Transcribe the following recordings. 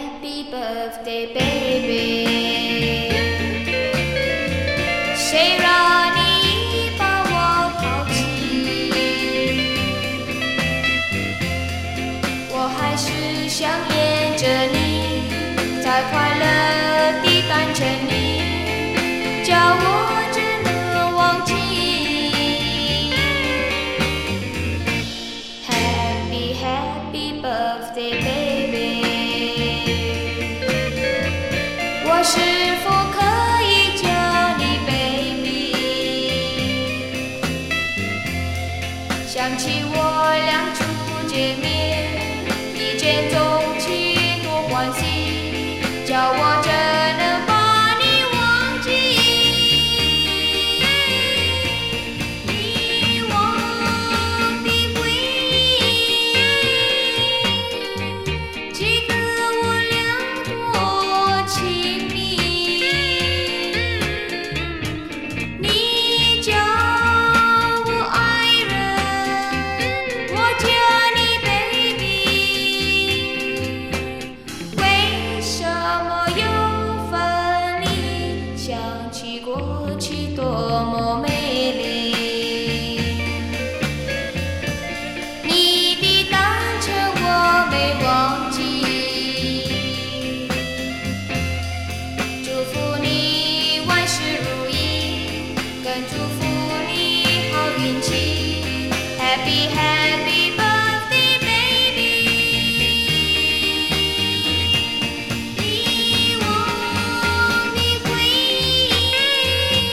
Happy birthday, baby。谁让你把我抛弃？我还是想念着你，在快乐的单车里，叫我只能忘记。Happy Happy birthday, baby。我是否可以叫你 baby？ 想起我俩初见面，一见钟情多欢喜，叫我真能把你忘记。遗忘的回忆，记得我俩多亲密。你叫我爱人，我叫你 baby。为什么又分离？想起过去多么美丽。你的单车我没忘记，祝福你万事如意，更祝福你好运气。Happy Happy birthday, baby。遗忘的回忆，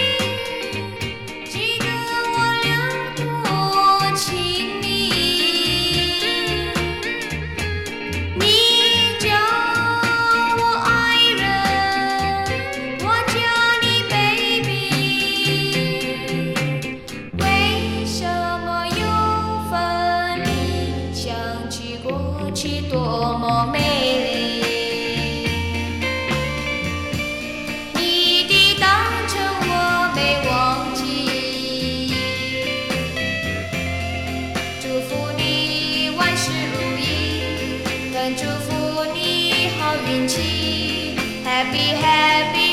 记得我俩多亲密。你叫我爱人，我叫你 baby。为什么又分离？想起过去多么美丽。你的单车我没忘记，祝福你万事如意，更祝福你好运气。Happy Happy